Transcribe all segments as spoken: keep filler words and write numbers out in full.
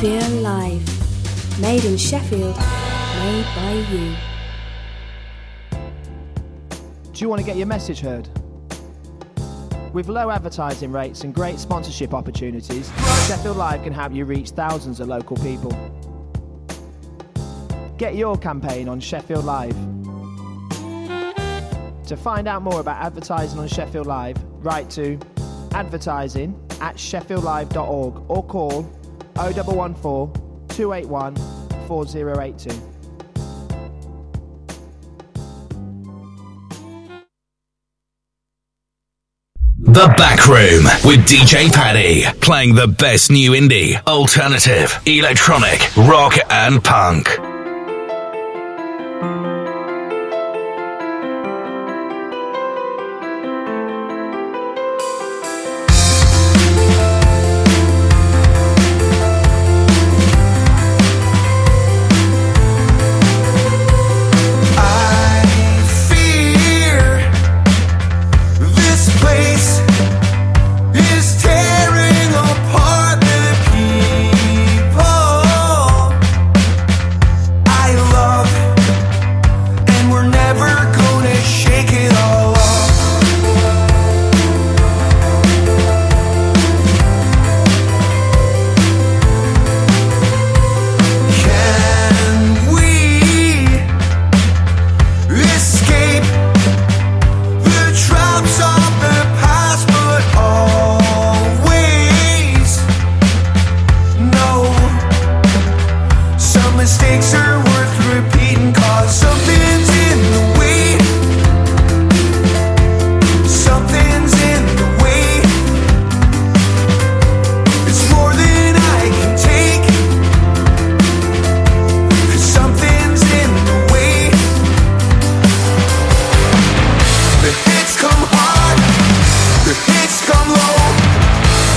Feel Live. Made in Sheffield, made by you. Do you want to get your message heard? With low advertising rates and great sponsorship opportunities, Sheffield Live can help you reach thousands of local people. Get your campaign on Sheffield Live. To find out more about advertising on Sheffield Live, write to advertising at sheffield live dot org or call oh one one four, two eight one, four oh eight two. The Back Room with D J Paddy, playing the best new indie, alternative, electronic, rock and punk.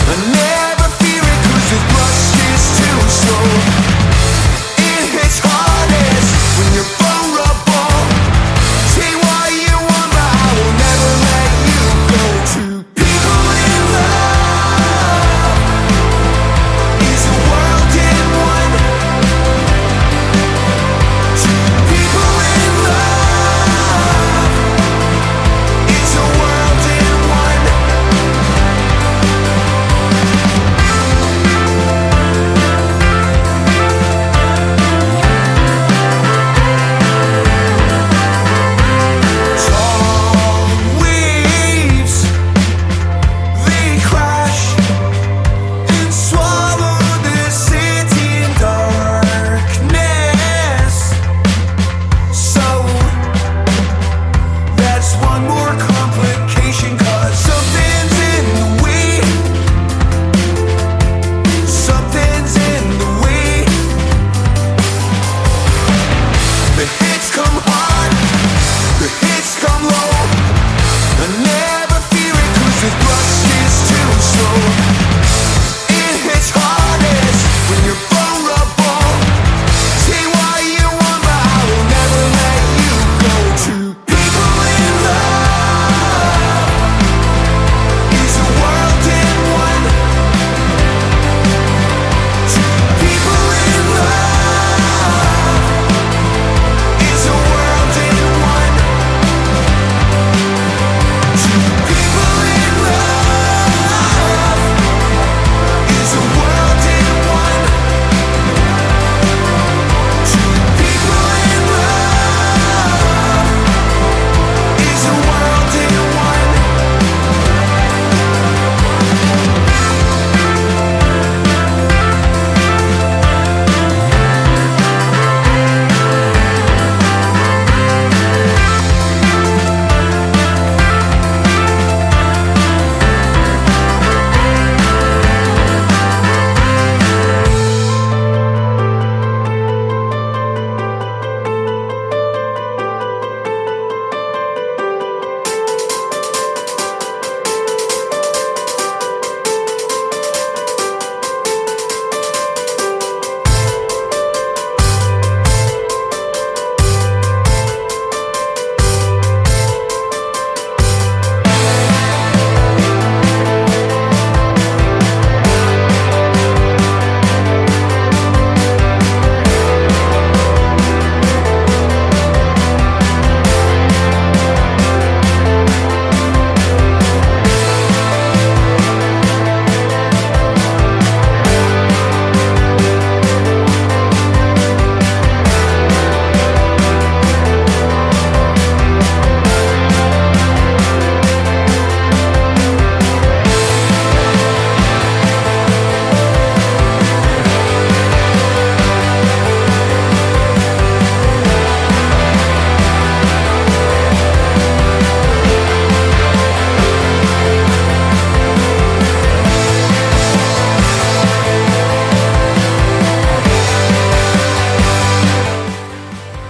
It's hard.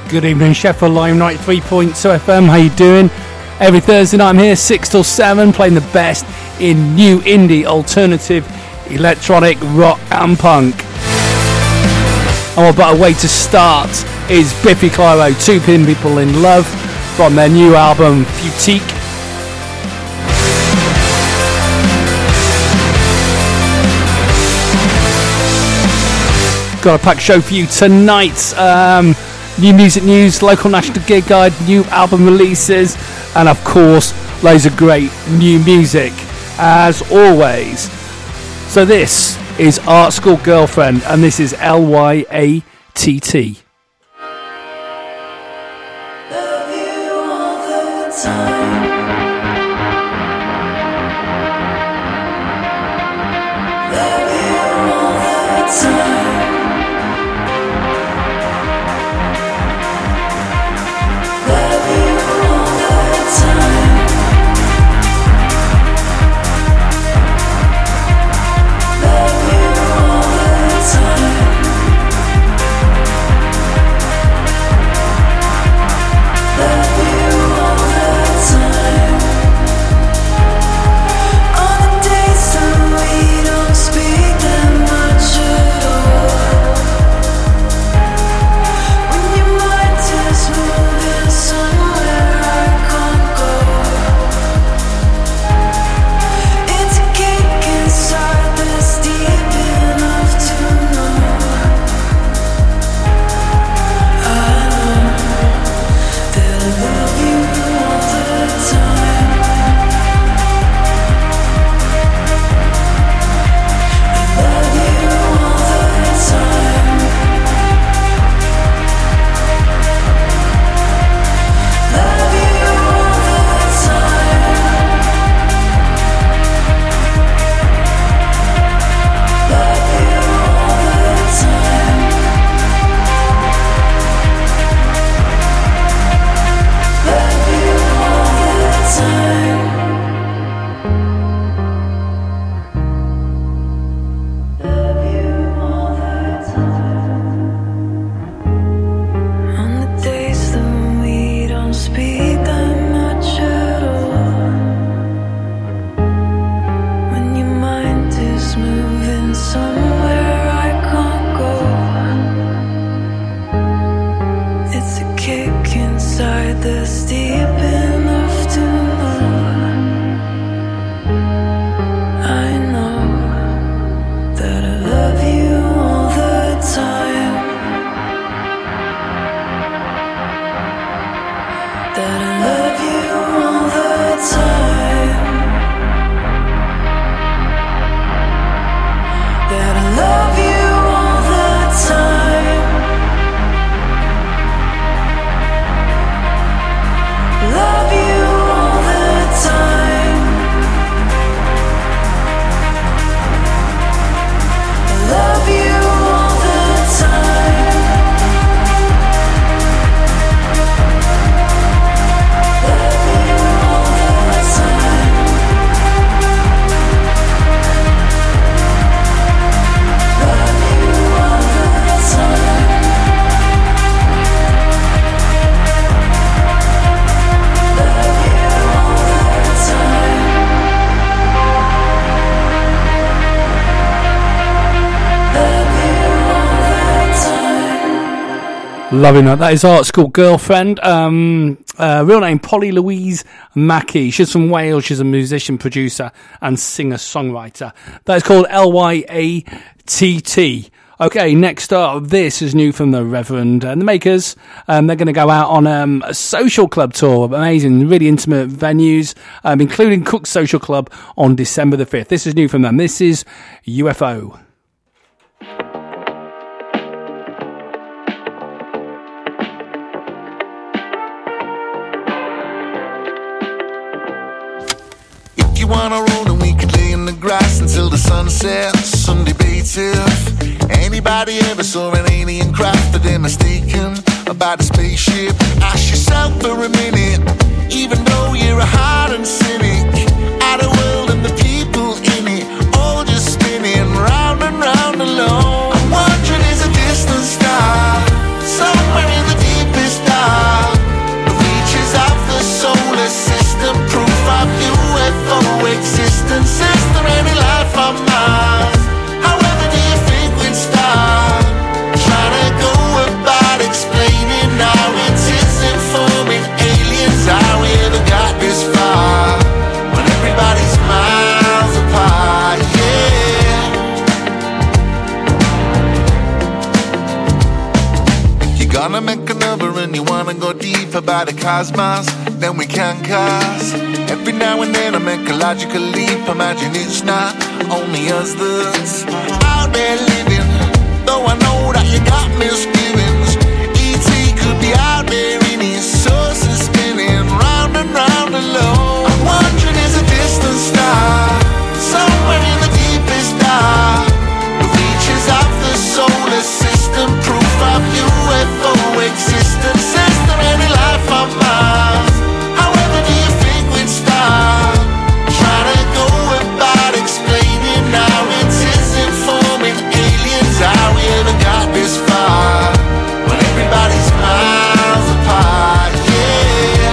Good evening, Sheffield Live ninety-three point two F M. How you doing? Every Thursday night I'm here six till seven playing the best in new indie, alternative, electronic, rock and punk. And what better way to start is Biffy Clyro, Two People in Love, from their new album Futique. Got a packed show for you tonight. Um, new music news, local national gig guide, new album releases, and of course loads of great new music as always. So this is Art School Girlfriend, and this is L Y A T T. Love you all the time. Love you all the time. Loving that. That is Art School Girlfriend. Um, uh, real name Polly Louise Mackey. She's from Wales. She's a musician, producer, and singer-songwriter. That is called L Y A T T. Okay, next up, this is new from the Reverend and the Makers. Um, they're going to go out on um, a social club tour. Amazing, really intimate venues, um, including Cook's Social Club on December the fifth. This is new from them. This is U F O. Wanna roll and we could lay in the grass until the sun sets. Some debate if anybody ever saw an alien craft, but they're mistaken about a spaceship. Ask yourself for a minute, even though you're a hardened cynic. Outer world and the people in it, all just spinning round and round alone. I'm wondering, is a distant star somewhere in the deepest Gonna make another and you wanna go deeper by the cosmos, then we can cause. Every now and then I make a logical leap. Imagine it's not only us that's out there living. Though I know that you got misgivings, E T could be out there in his saucer spinning round and round alone. I'm wondering, is a distant star somewhere in the deepest dark, the reaches of the solar system, proof of U F O existence? Is there any life on Mars? However do you think we'd start trying to go about explaining how it is informing aliens? How we ever got this far when everybody's miles apart? Yeah.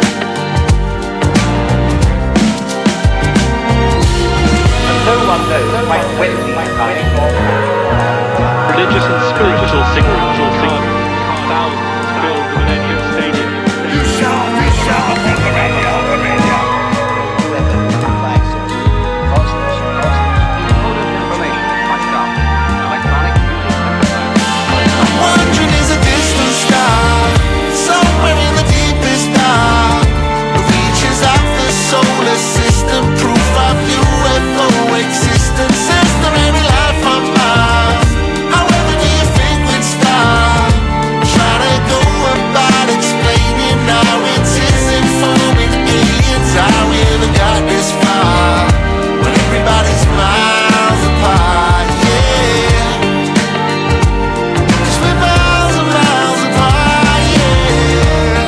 No one knows quite when these times will happen. Religious and spiritual spiritual singing. Thousands filled the Millennium Stadium. You shall be shall on the radio, the radio. I'm wondering, is a distant star somewhere in the deepest dark, the reaches of the solar system, proof of U F O existence? Is there any life on Mars? However do you think we'd start trying to go about explaining how it is informing aliens? How we ever got this far when everybody's miles apart? Yeah, 'cause we're miles and miles apart. Yeah.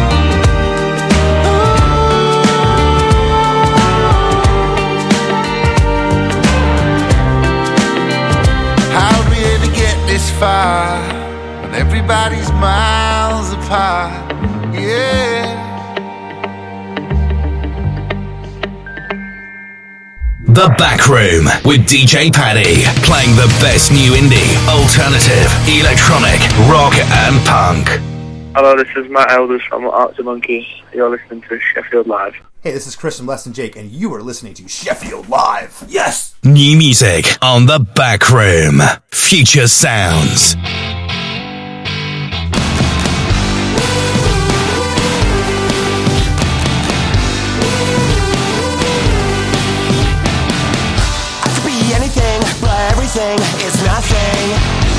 How'd we ever get this far when everybody's miles apart? Yeah. The Back Room with D J Paddy, playing the best new indie, alternative, electronic, rock and punk. Hello, this is Matt Elders from Arctic Monkeys. You're listening to Sheffield Live. Hey, this is Chris from Less Than Jake, and you are listening to Sheffield Live. Yes! New music on The Back Room. Future sounds. I could be anything, but everything is nothing.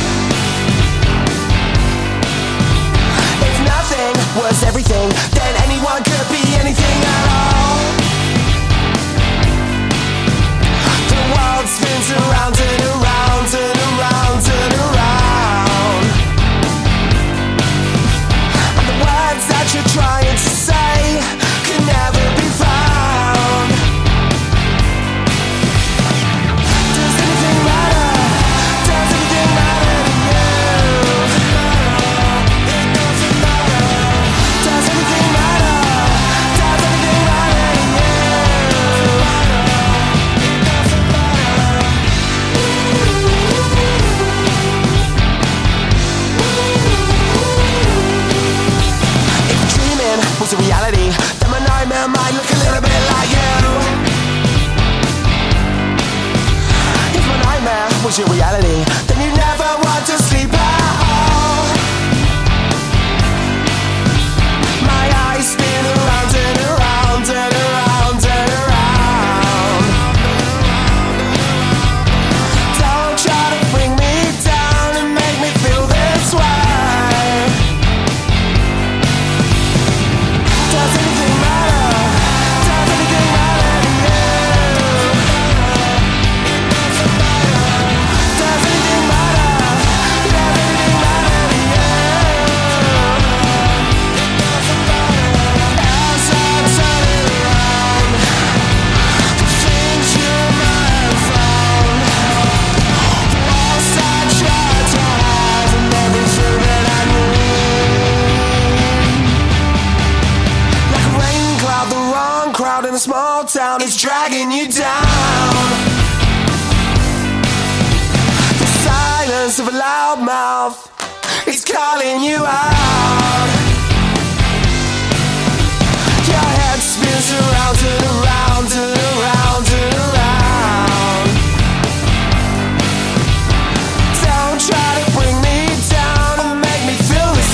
If nothing was everything, then anyone could be anything at all. The world spins around and around and around and around. And the words that you're trying to say can never be found. Does anything matter? Does anything matter to you? It doesn't matter. Does anything matter? Does anything matter to you? It doesn't matter. If dreaming was a reality, then my nightmare might look a little bit like you. If my nightmare was your reality, then you never want to sleep at all. My eyes spin around and around and around and around. Don't try to bring me down and make me feel this way. Does anything matter? Does anything matter to you? Does anything matter? Does anything matter to you? As I turn around, the things you might have found, the walls I tried to hide, and everything that I knew. Like a rain cloud, the wrong crowd in a small town is dragging you down. The silence of a loud mouth is calling you out. Your head spins around and around and around and around. Don't try to bring me down and make me feel the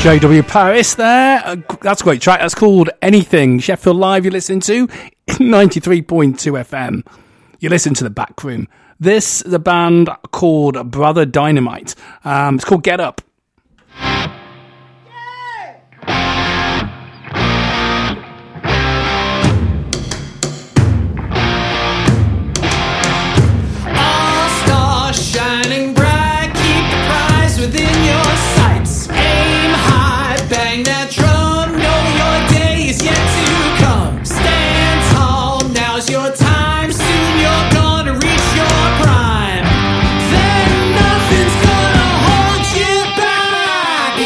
J W Paris there. Uh, that's a great track. That's called Anything. Sheffield Live, you're listening to ninety-three point two F M. You listen to The Back Room. This is a band called Brother Dynamite. Um, it's called Get Up. All stars shining bright, keep the prize within your sights. Aim high, bang that drum, know your day is yet to come. Stand tall, now's your time, soon you're gonna reach your prime. Then nothing's gonna hold you back.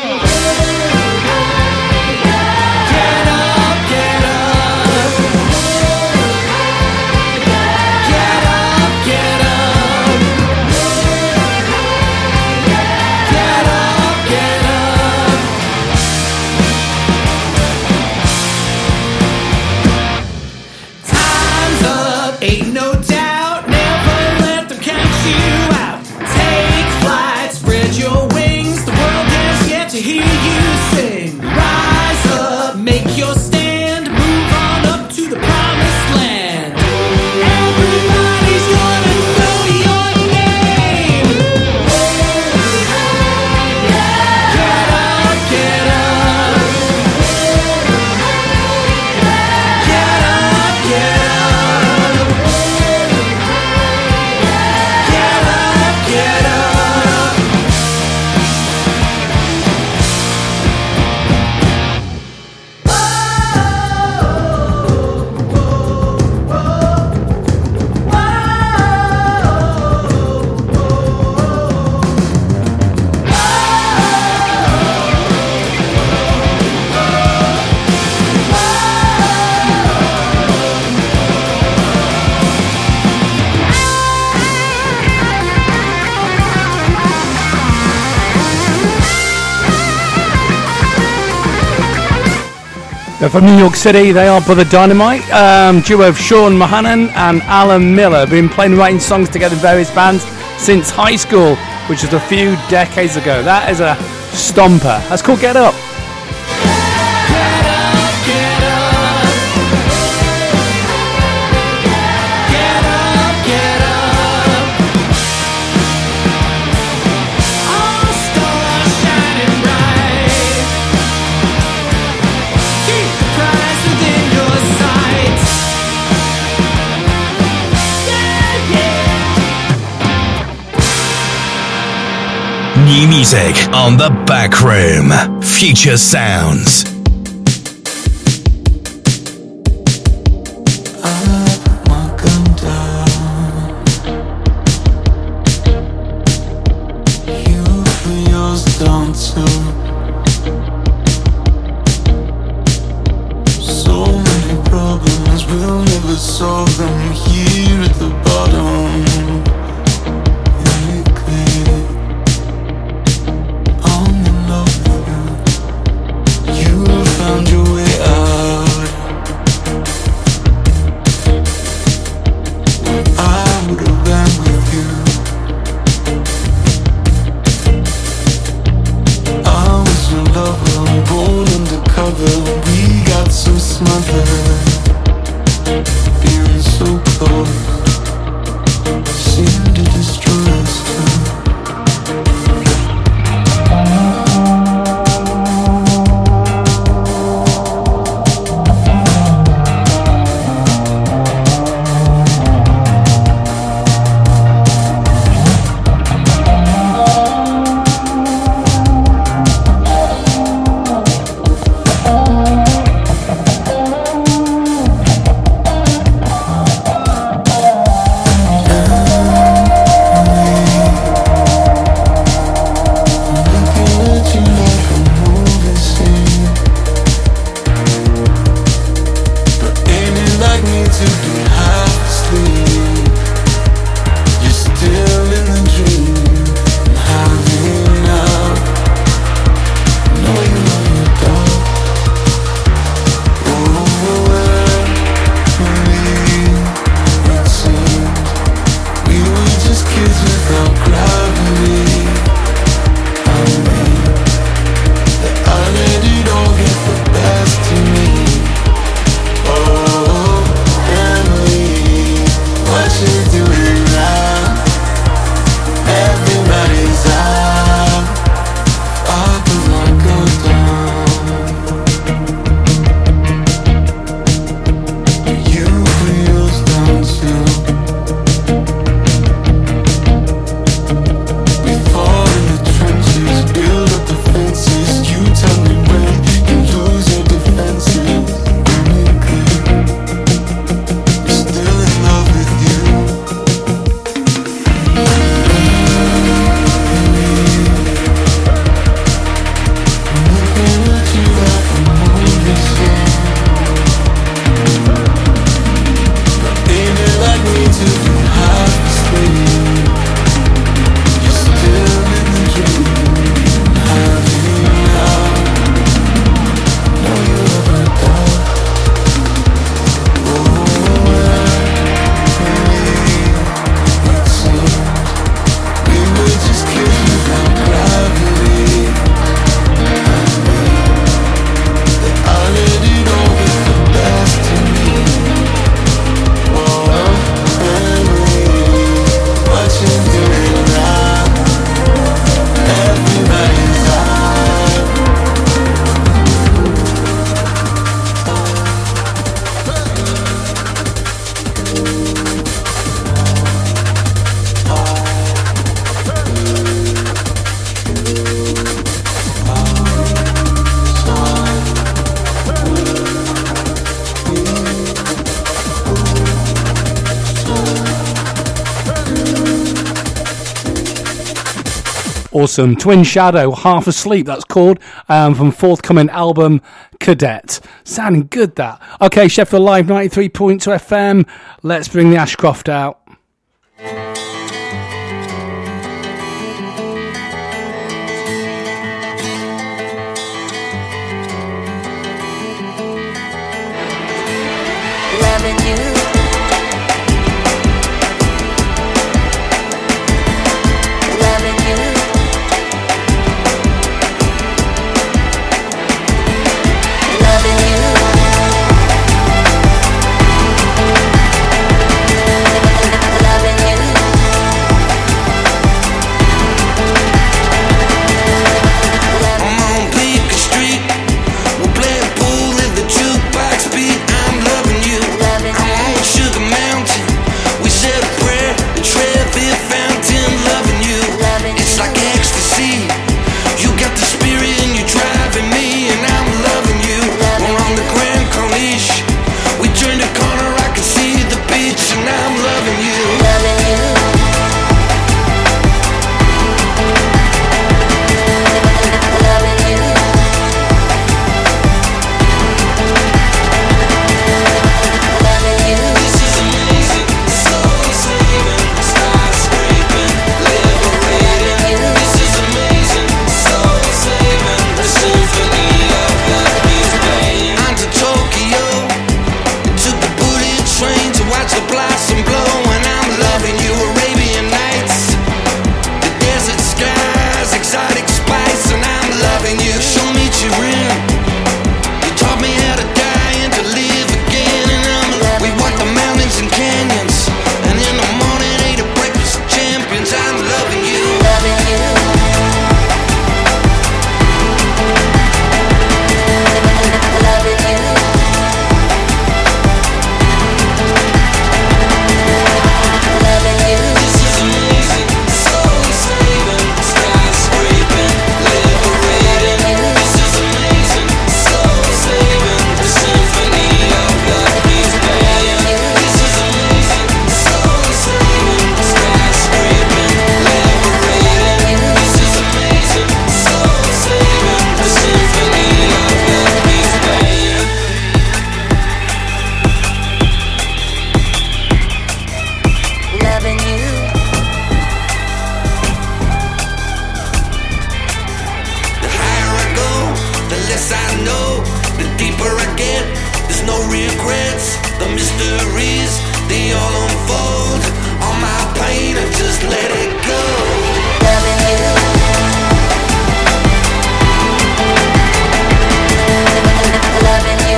Get up, get up. Get up, get up. Get up, get up. Time's up, ain't no doubt. Never let them count you out. Take flight, spread your wings. The world has yet to hear you sing. Rise up, make your stand. Move on up to the promised land. Everybody's gonna know your name. Get up, get up. Get up, get up. Get up, get up. They're from New York City. They are Brother Dynamite. Um, duo of Sean Mohannan and Alan Miller. Been playing and writing songs together in various bands since high school, which was a few decades ago. That is a stomper. That's called Get Up. All stars shining bright. Keep the prize within your sights. Yeah, yeah. New music on The Back Room. Future Sounds. Down to so many problems, we'll never solve them here at the bottom. Make clear I'm in love with you. You Awesome. Twin Shadow, Half Asleep, that's called, um, from forthcoming album Cadet. Sounding good, that. Okay, Sheffield Live ninety-three point two F M. Let's bring the Ashcroft out. Loving you. Loving you. Loving you. Loving you. I'm on Beacon Street. We're playing pool in the jukebox beat. I'm loving you. I'm on Sugar Mountain. We said a prayer, a Trevi fountain. Loving you. It's like ecstasy. You got the spirit and you're driving me, and I'm loving you. We're on the Grand Corniche. We turned a corner, I can see the beach, and I'm loving you. Loving you. Loving you. Loving you. This is amazing, soul saving, skyscraping, liberating. This is amazing, soul saving, the symphony of love is playing. I'm to Tokyo, took the bullet train to watch the blossom blow, and I'm loving you. Arabian Nights, the desert skies, exotic spice, and I'm loving you. Show me Chirin. You taught me how to die and to live again, and I'm we walked the mountains and canyons, and in the morning ate a breakfast of champions. I'm loving you. Loving you. Loving you. Loving you. This is amazing, soul saving, skyscraping, liberating. This is amazing, soul saving, the symphony of love is playing. This is amazing, soul saving, skyscraping, liberating. This is amazing, soul saving, the symphony of love is playing. Loving you. The higher I go, the less I know. The deeper I get, there's no regrets. The mysteries, they all unfold. All my pain, I just let it go. Loving you. Loving you.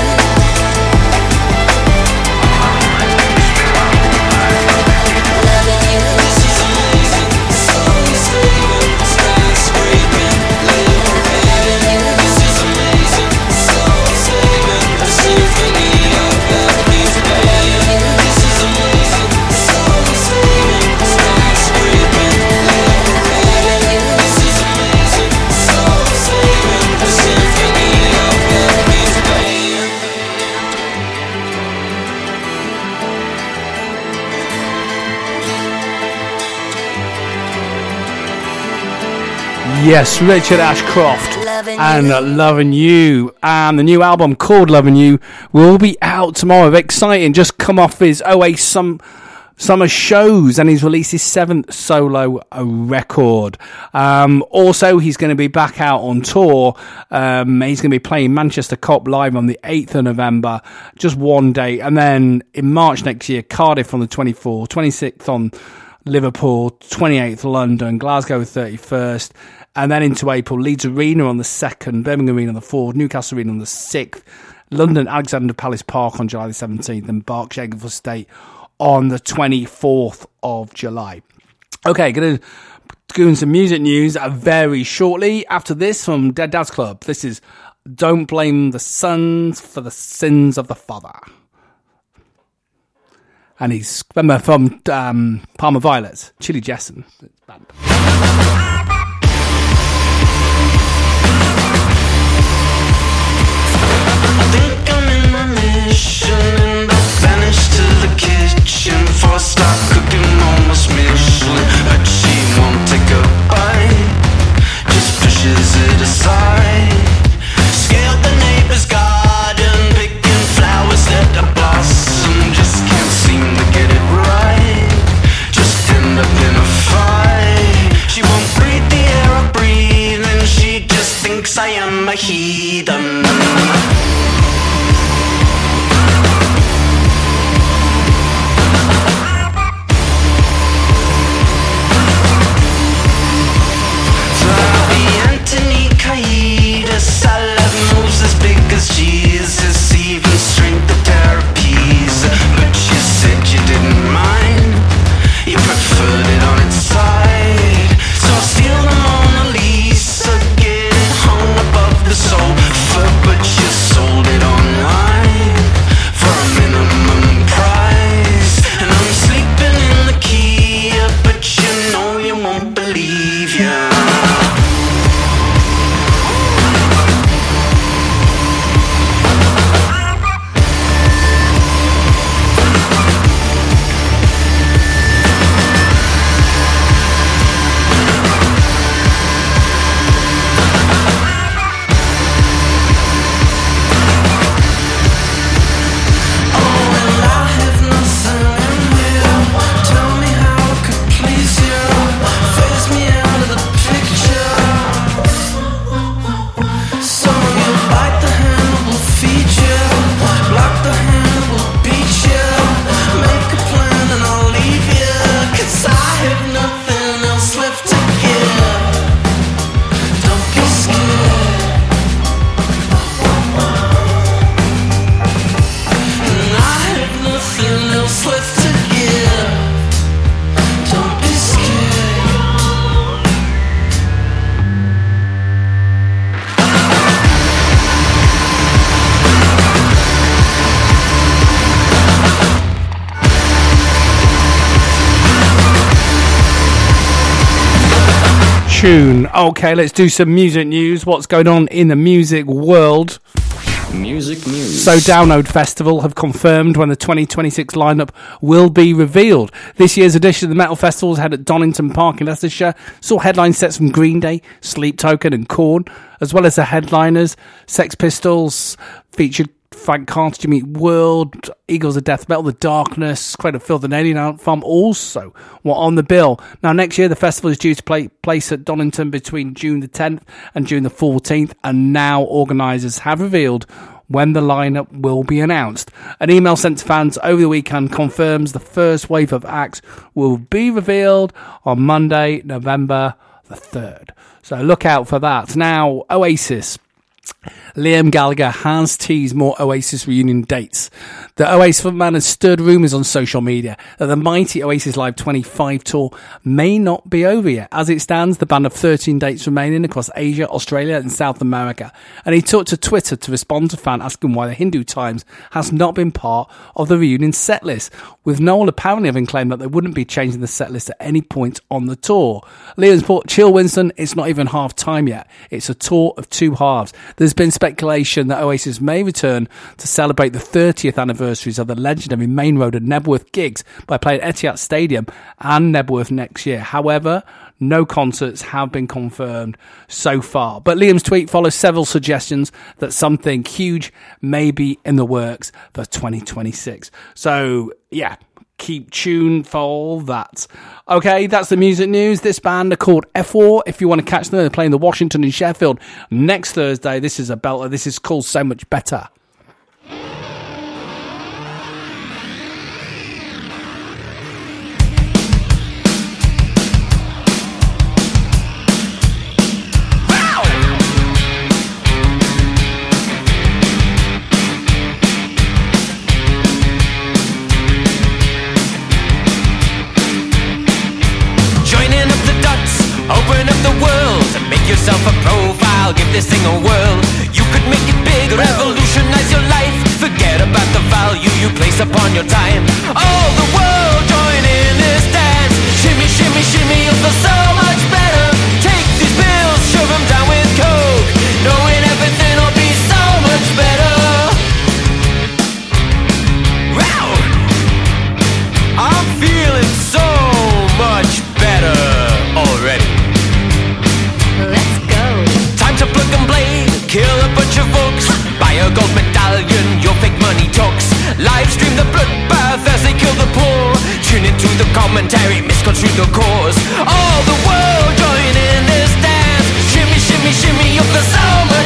Loving you. This is amazing, soul saving, skyscraping, liberating. This is amazing, soul saving, the symphony of love is playing. This is amazing, soul saving, skyscraping, liberating. This is amazing, soul saving, the symphony of love is playing. Yes, Richard Ashcroft Loving and you. uh, Loving You. And the new album called Loving You will be out tomorrow. Exciting. Just come off his O A some summer shows, and he's released his seventh solo uh, record. Um, also, he's going to be back out on tour. Um, he's going to be playing Manchester Cop Live on the eighth of November, just one day. And then in March next year, Cardiff on the twenty-fourth, twenty-sixth on Liverpool, twenty-eighth London, Glasgow thirty-first, and then into April, Leeds Arena on the second, Birmingham Arena on the fourth, Newcastle Arena on the sixth, London Alexander Palace Park on July the seventeenth, and Berkshire Englewood State on the twenty-fourth of July. Okay, going to go into some music news very shortly after this from Dead Dad's Club. This is Don't Blame the Sons for the Sins of the Father. And he's remember from um, Palmer Violets, Chili Jessen. Band. I think I'm in my mission and I vanished to the kitchen before I start cooking almost Michelin. But she won't take a bite. yes, I am a heathen. Anthony Kiedis, I love moves as big as Jesus, even strength therapies. But you said you didn't mind, you preferred it on its side. So I steal the Mona Lisa, get it hung above the sofa, but you sold it online for a minimum price. And I'm sleeping in the Kia, but you know you won't believe ya. Tune. Okay, let's do some music news. What's going on in the music world? Music news. So Download Festival have confirmed when the twenty twenty-six lineup will be revealed. This year's edition of the Metal Festival was held at Donington Park in Leicestershire. Saw headline sets from Green Day, Sleep Token and Korn, as well as the headliners. Sex Pistols featured Frank Carter, Jimmy World, Eagles of Death Metal, The Darkness, Cradle of Filth and Alien Ant Farm also were on the bill. Now next year the festival is due to play place at Donington between June the tenth and June the fourteenth, and now organisers have revealed when the lineup will be announced. An email sent to fans over the weekend confirms the first wave of acts will be revealed on Monday, November the third. So look out for that. Now, Oasis. Liam Gallagher has teased more Oasis reunion dates. The Oasis frontman has stirred rumours on social media that the mighty Oasis Live twenty-five tour may not be over yet. As it stands, the band have thirteen dates remaining across Asia, Australia and South America. And he took to Twitter to respond to fans asking why the Hindu Times has not been part of the reunion setlist, with Noel apparently having claimed that they wouldn't be changing the setlist at any point on the tour. Liam's put, chill Winston, it's not even half time yet. It's a tour of two halves. There's been speculation that Oasis may return to celebrate the thirtieth anniversaries of the legendary Main Road and Nebworth gigs by playing Etihad Stadium and Nebworth next year. However, no concerts have been confirmed so far. But Liam's tweet follows several suggestions that something huge may be in the works for twenty twenty-six. So, yeah. Keep tuned for all that. Okay, that's the music news. This band are called F four. If you want to catch them, they're playing the Washington in Sheffield next Thursday. This is a belter. This is called So Much Better. Open up the world and make yourself a profile. Give this thing a whirl. You could make it big, revolutionize your life. Forget about the value you place upon your time. All the world join in this dance. Shimmy, shimmy, shimmy, you'll feel so much better. Take these pills, shove them down with coke, knowing everything will be so much better. Wow! I'm feeling so much better already. Let's go. Time to plug and play, kill a bunch of folks. Buy a gold medallion, your fake money talks. Live stream the bloodbath as they kill the poor. Tune into the commentary, misconstrue the cause. All the world join in this dance. Shimmy, shimmy, shimmy, you'll feel so much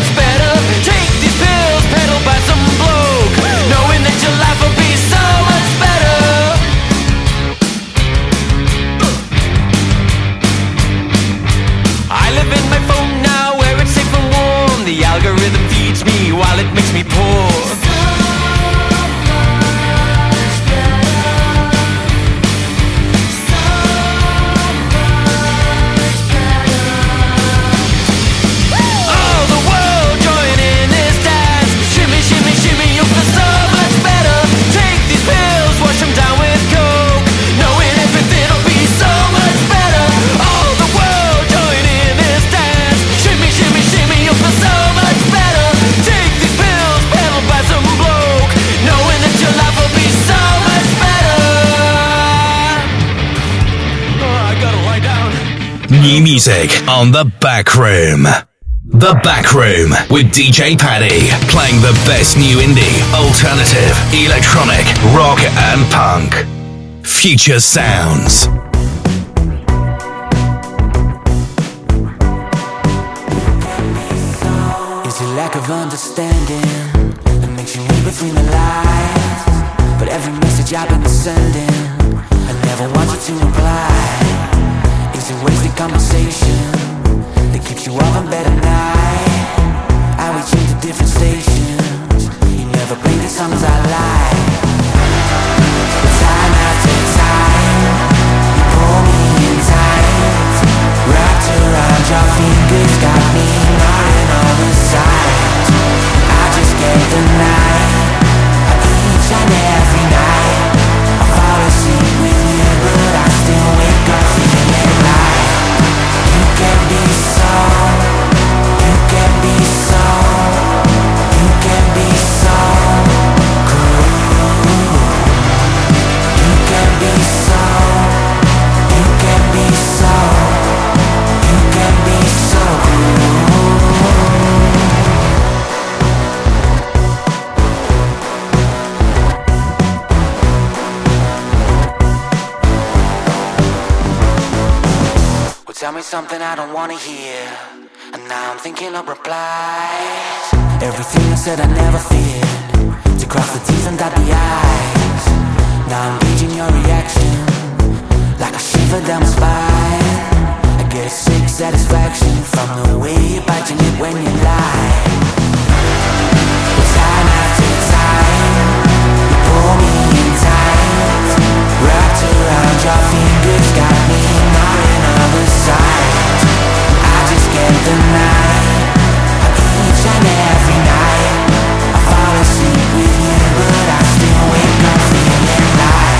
new music on The Back Room. The Back Room with D J Paddy, playing the best new indie, alternative, electronic, rock and punk. Future sounds. It's a lack of understanding that makes you read between the lines. But every message I've been sending, I never want you to reply. It's a wasted conversation that keeps you up in bed at night. I reach into different stations. You never play the songs I like. But time after time, you pull me in tight. Wrapped around your fingers, got me nodding all the sides. I just can't deny each and every night I fall asleep with you, but I still wake up feeling like you can be so, you can be so, you can be so cool. You can be so, you can be so, you can be so cool. Tell me something I don't wanna hear, and now I'm thinking of replies. Everything I said I never feared, to cross the T's and dot the I's. Now I'm gauging your reaction, like a shiver down my spine. I get a sick satisfaction from the way you bite your lip when you lie. Time after time, you pull me in tight. Wrapped around your fingers, got me nodding on the side. I just can't deny each and every night I fall asleep with you, but I still wake up feeling like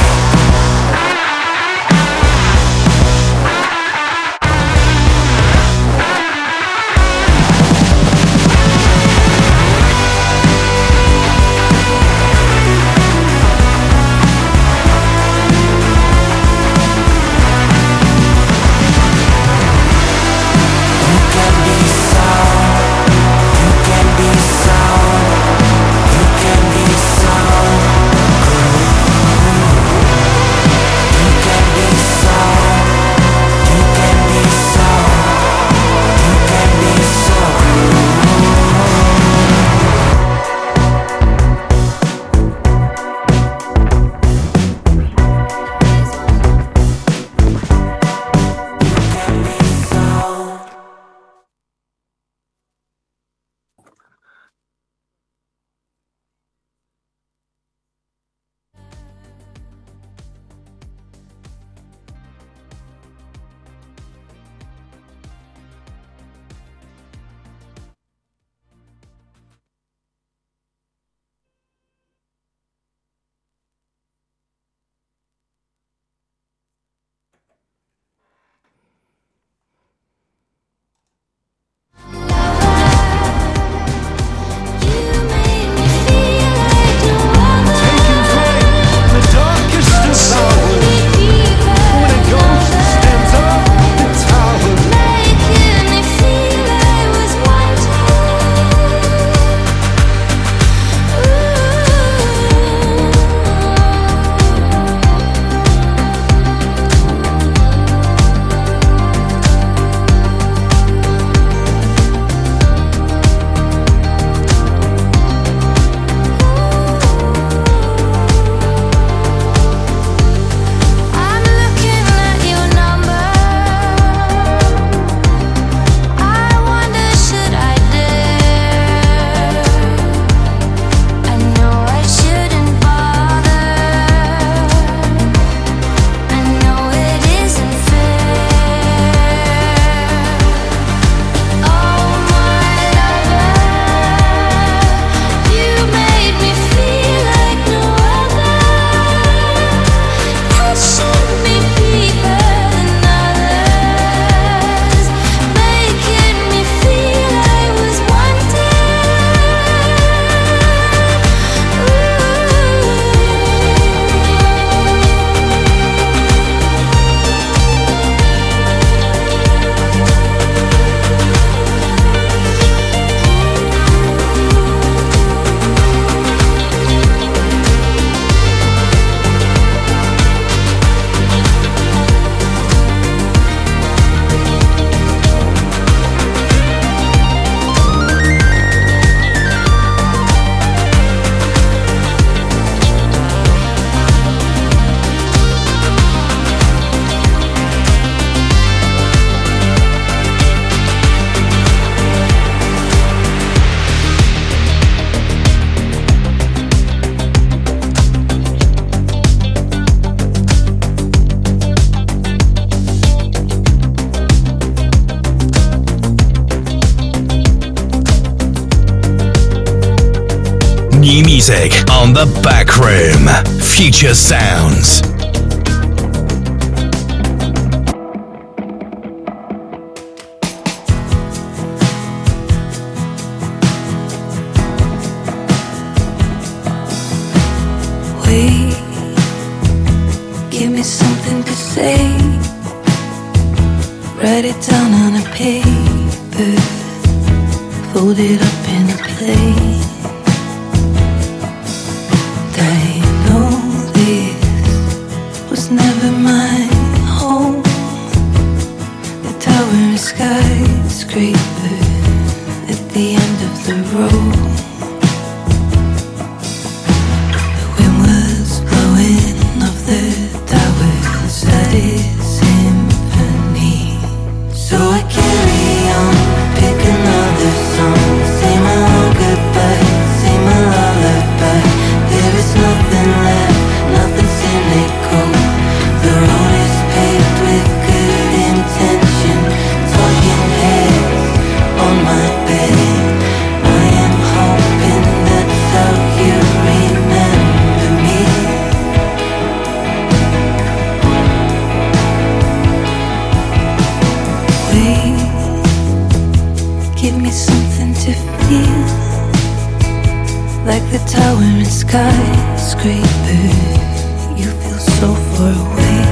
new music on The Back Room. Future Sounds. Wait, give me something to say. Write it down on a paper, fold it up in a plate. I know this was never my home. The tower and skyscraper at the end of the road. The wind was blowing off the towers at its symphony. So I carry on, pick another song, say my own goodbye, say my lullaby. There is nothing left, nothing cynical. The road is paved with good intention. Talking heads on my bed. I am hoping that's how you remember me. Wait, give me something to feel, like the tower and skyscraper. You feel so far away.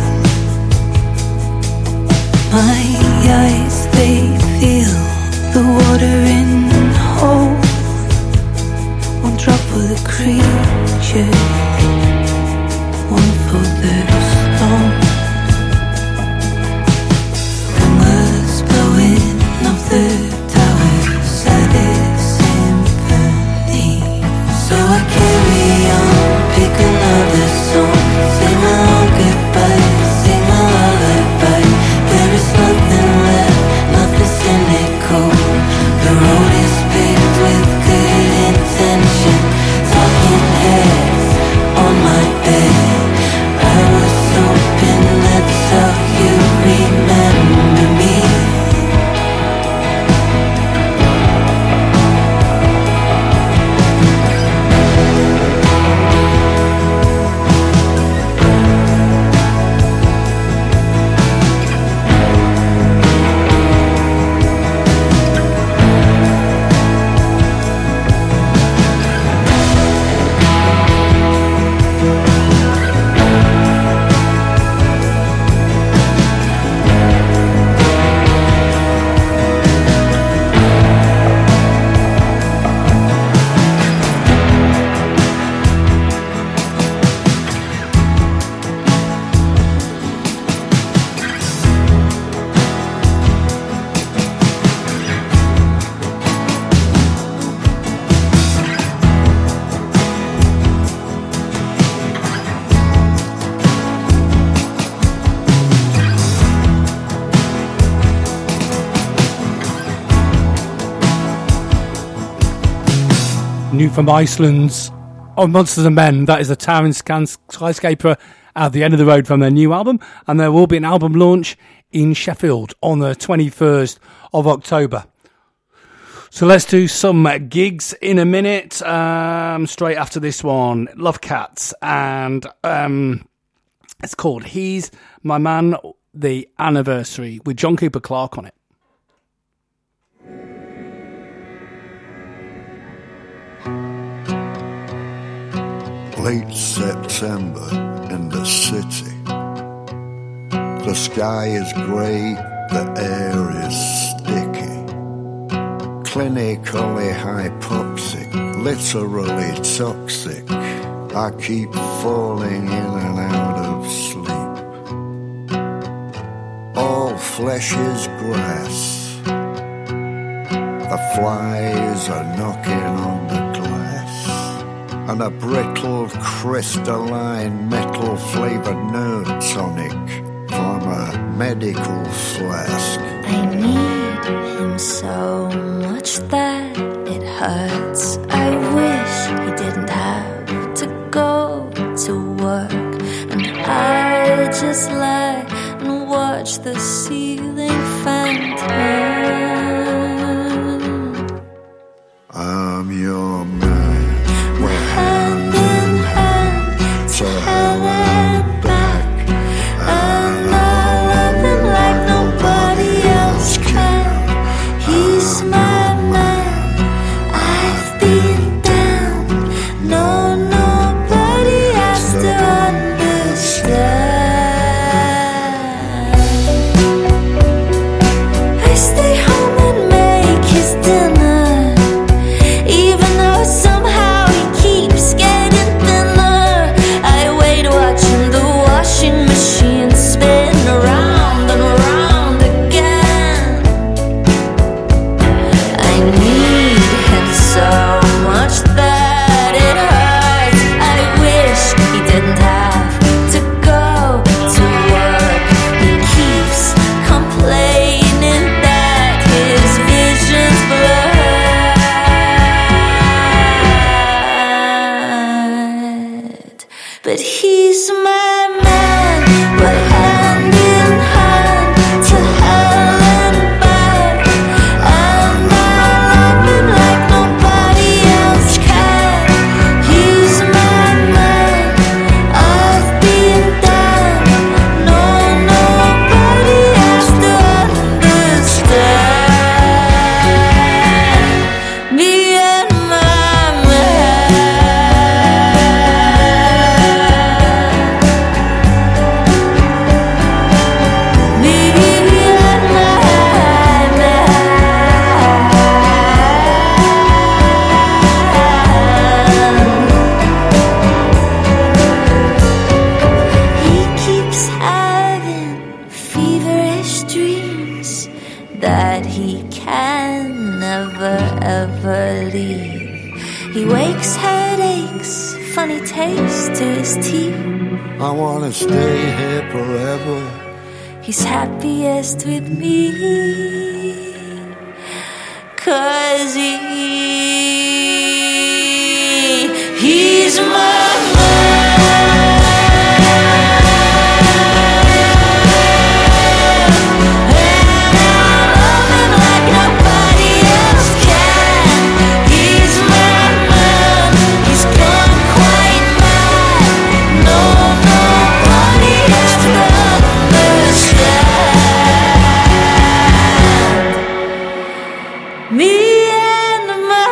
My eyes, they feel the water in hole. One drop for the creature, one for the stone. Wind was blowing off the towers at its symphony. So I carry on, pick another song, say my own goodbye, say my lullaby. There is nothing left, nothing cynical. The road is paved with good intention. Talking heads on my bed. I was hoping that's how you remember me. New from Iceland's on Monsters and Men. That is the Tower and Skyscraper at the end of the road from their new album, and there will be an album launch in Sheffield on the twenty-first of October. So let's do some gigs in a minute. Um, straight after this one, Love Cats, and um, it's called He's My Man, the Anniversary, with John Cooper Clarke on it. Late September in the city. The sky is grey, the air is sticky. Clinically hypoxic, literally toxic. I keep falling in and out of sleep. All flesh is grass. The flies are knocking on the and a brittle, crystalline, metal-flavoured nerve tonic from a medical flask. I need him so much that it hurts. I wish he didn't have to go to work, and I just lie and watch the ceiling fan turn. I'm your man. We're hand in hand to hell and back, and I love him like nobody else can. He's my man, I've been down. No, nobody has to understand. I stay home and make his dinner, even though somehow he keeps getting thinner. I wait watching the washing machine spin around and around again. I need him so much that it hurts. I wish he didn't have to go to work. He keeps complaining that his vision's blurred. But he's my man, we're hand in hand to hell and back, and I love him like nobody else can. He's my man, I've been down. No, nobody has to understand me and my man. Me and my man. He keeps having feverish dreams that he can never ever leave. He wakes headaches, funny taste to his teeth. I wanna stay here forever. He's happiest with me, 'cause he, he's my me and my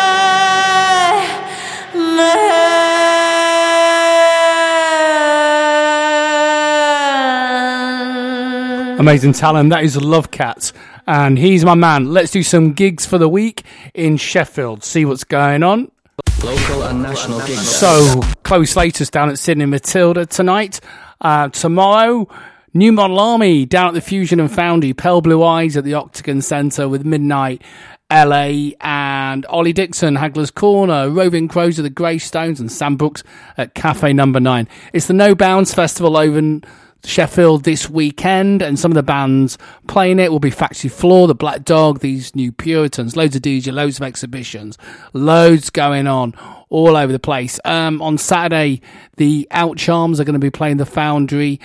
man. Amazing talent. That is Love Cat. And he's my man. Let's do some gigs for the week in Sheffield. See what's going on. Local and national gigs. So, Chloe Slater's down at Sydney Matilda tonight. Uh, tomorrow, New Model Army down at the Fusion and Foundry. Pale Blue Eyes at the Octagon Centre with Midnight L A, and Ollie Dixon, Hagler's Corner, Roving Crows at the Greystones, and Sam Brooks at Cafe Number Nine. It's the No Bounds Festival over in Sheffield this weekend, and some of the bands playing it will be Factory Floor, The Black Dog, These New Puritans, loads of D J, loads of exhibitions, loads going on all over the place. Um, on Saturday, the Outcharms are going to be playing the Foundry,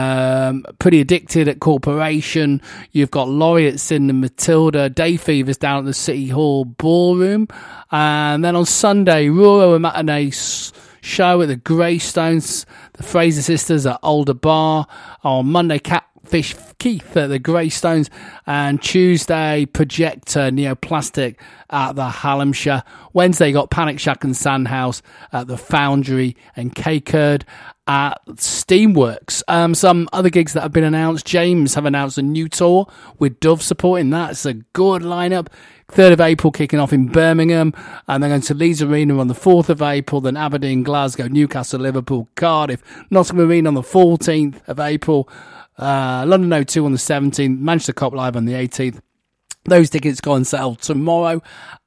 um, Pretty Addicted at Corporation. You've got Laurie at Sydney Matilda, Day Fevers down at the City Hall Ballroom, and then on Sunday, Ruro and Matinee show at the Greystones, the Fraser Sisters at Alder Bar. On Monday, Catfish Keith at the Greystones, and Tuesday, Projector Neoplastic at the Hallamshire. Wednesday, got Panic Shack and Sandhouse at the Foundry, and K-Curd at Steamworks. Um, some other gigs that have been announced. James have announced a new tour with Dove supporting that. It's a good lineup. third of April kicking off in Birmingham, and then going to Leeds Arena on the fourth of April, then Aberdeen, Glasgow, Newcastle, Liverpool, Cardiff, Nottingham Arena on the fourteenth of April, uh, London O two on the seventeenth, Manchester Cop Live on the eighteenth. Those tickets go on sale tomorrow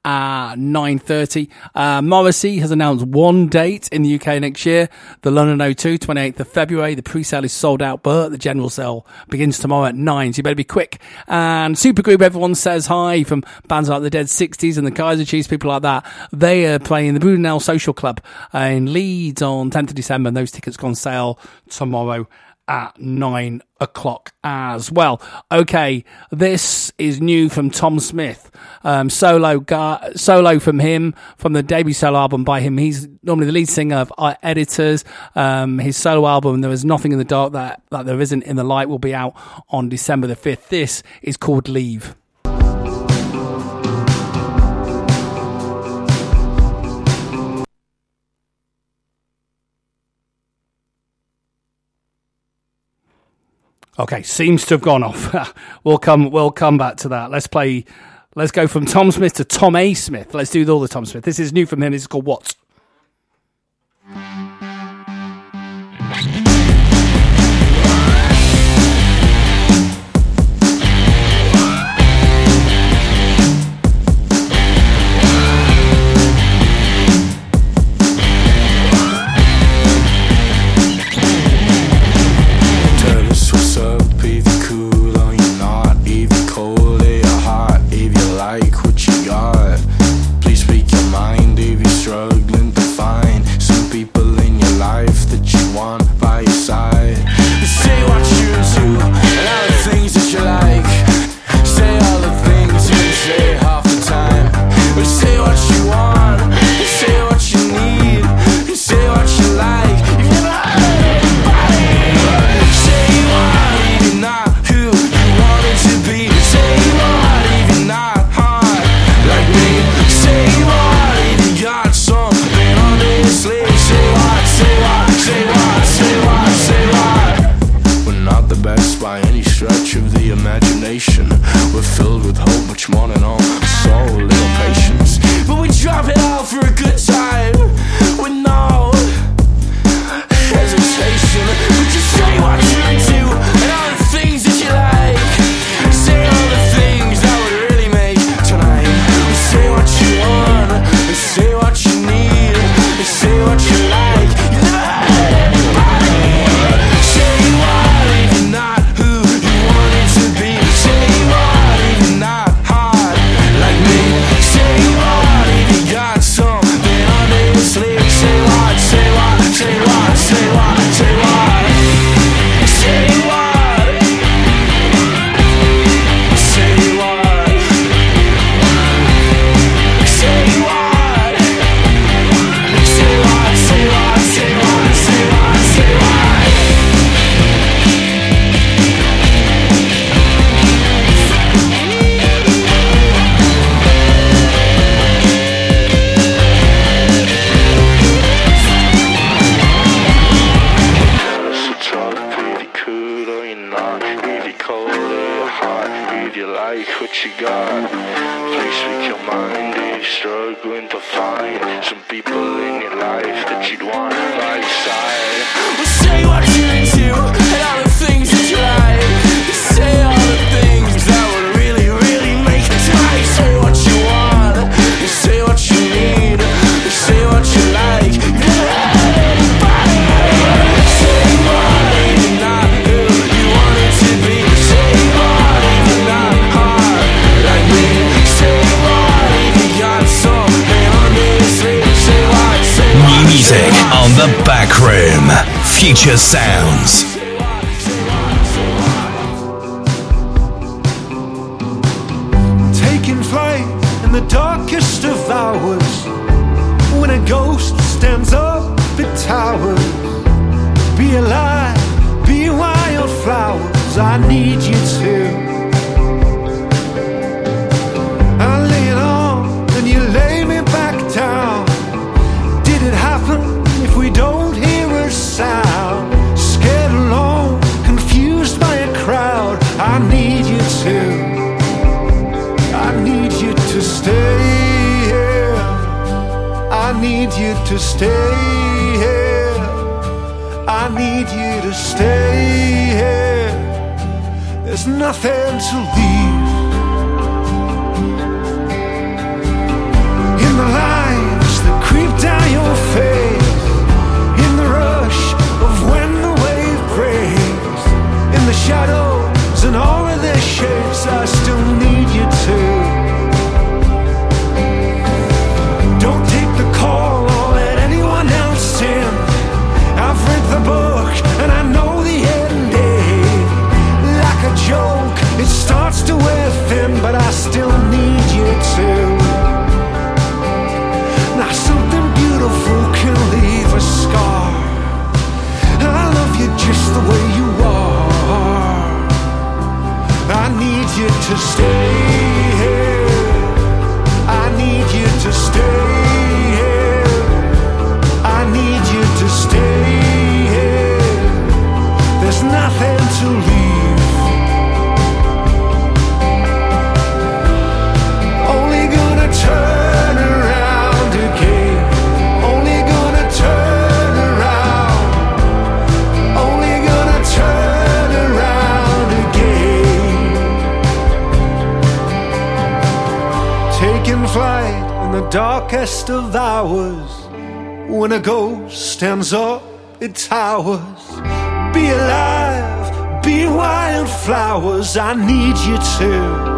at nine thirty. Uh, Morrissey has announced one date in the U K next year. The London O two, twenty-eighth of February. The pre-sale is sold out, but the general sale begins tomorrow at nine, so you better be quick. And Supergroup, everyone says hi, from bands like the Dead sixties and the Kaiser Chiefs, people like that. They are playing the Brudenell Social Club in Leeds on tenth of December, and those tickets go on sale tomorrow at nine o'clock as well. Okay, this is new from Tom Smith. Um, solo gu- solo from him, from the debut solo album by him. He's normally the lead singer of our Editors. Um, his solo album, There Is Nothing in the Dark That, that There Isn't in the Light, will be out on December the fifth. This is called Leave. Okay, seems to have gone off. we'll come. We'll come back to that. Let's play. Let's go from Tom Smith to Tom A. Smith. Let's do all the Tom Smith. This is new from him. It's called What? Struggling to find some people in your life that you want by your side. You say what you're into and all the things that you like. Say all the things you can say half the time. But say what you want, you say what you need, you say what you like. You never heard anybody say you are even not who you wanted to be. Say you are even not hard like me. Say you are even got something under your sleeve. Say what, say what, say what, say what, say what. We're not the best by any stretch of the imagination. We're filled with hope, much more than all so little patience. But we drop it all for a good time with no hesitation. But just say what you're into and all the things that you like. Say all the things that would really make tonight. Say what you want, say what you need, say what you like. You never heard anybody say you are even not who you wanted to be. Say you are even not hard like me. Say you are even got something under your sleeve. Say what, say what, say what, say what, say what. Say what, say what, say what. Say what, say what, say what, say what, say what. So talk pretty cool or you're not, really cold or you're hot, if you like what you got. Please speak your mind if you're struggling to find some people in your life that you'd want by your side. Well, say what you're into and all the things that you like. Say all the things that would really, really make it tonight. Say what you want, you say what you need, you say what you like. You never heard anybody say you are even not who you wanted to be. Say you are even not hard like me. Say you are even got something under your sleeve. Say what, say what. New music on the Back Room. Future sounds. Taking flight in the darkest of hours, when a ghost stands up at towers. Be alive, be wildflowers, I need you to. I lay it on and you lay me back down. Did it happen if we don't hear a sound? Scared alone, confused by a crowd, I need you to. I need you to stay here. I need you to stay here. I need you to stay here. There's nothing to leave. In the lines that creep down your face, in the rush of when the wave breaks, in the shadows and all of their shapes, I still need you to. Don't take the call or let anyone else in. I've read the book and I know the end darkest of hours. When a ghost stands up, it towers. Be alive, be wildflowers, I need you to.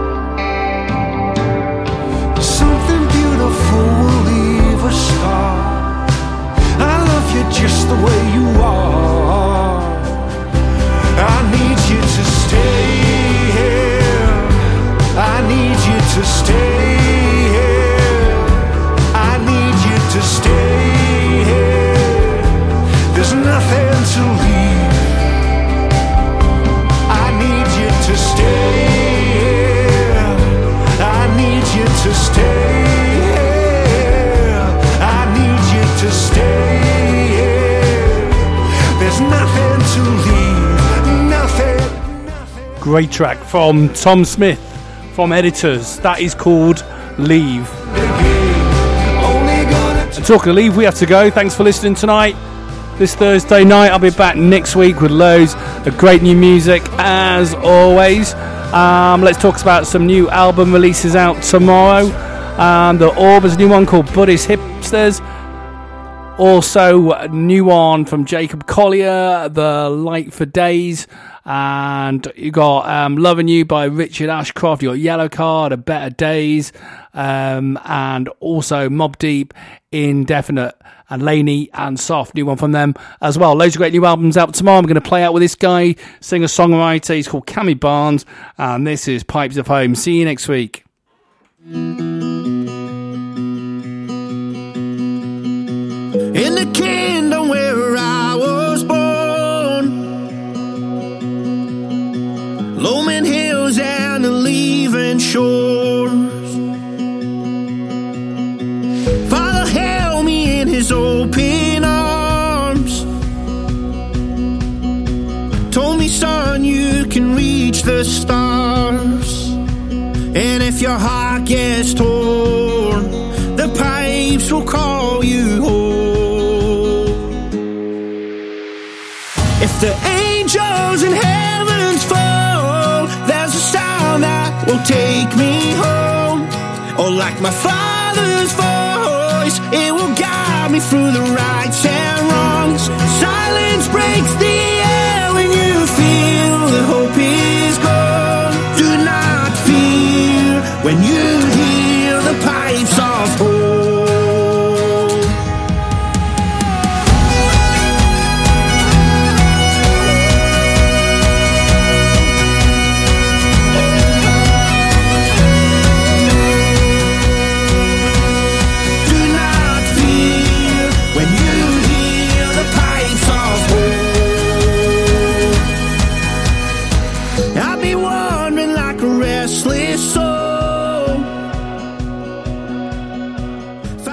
Something beautiful will leave a scar. I love you just the way you are. I need you to stay here. I need you to stay here. I need you to stay here. There's nothing to leave. I need you to stay here. I need you to stay here. I need you to stay here. There's nothing to leave. Nothing. Great track from Tom Smith from Editors. That is called Leave. And talking of leave, we have to go. Thanks for listening tonight. This Thursday night, I'll be back next week with loads of great new music as always. Um, let's talk about some new album releases out tomorrow. Um, the Orb is a new one called Buddhist Hipsters. Also, a new one from Jacob Collier, The Light for Days. And you got um, Loving You by Richard Ashcroft. You got Yellow Card, A Better Days. Um, and also Mobb Deep, Indefinite, and Laney and Soft. New one from them as well. Loads of great new albums out tomorrow. I'm going to play out with this guy, singer-songwriter. He's called Cammy Barnes. And this is Pipes of Home. See you next week. In the kingdom where I was born, Lomond Hills and the leaving shores, Father held me in his open arms, told me, son, you can reach the stars. And if your heart gets torn, the pipes will call you home. If the angels in heavens fall, there's a sound that will take me home. Or like my father's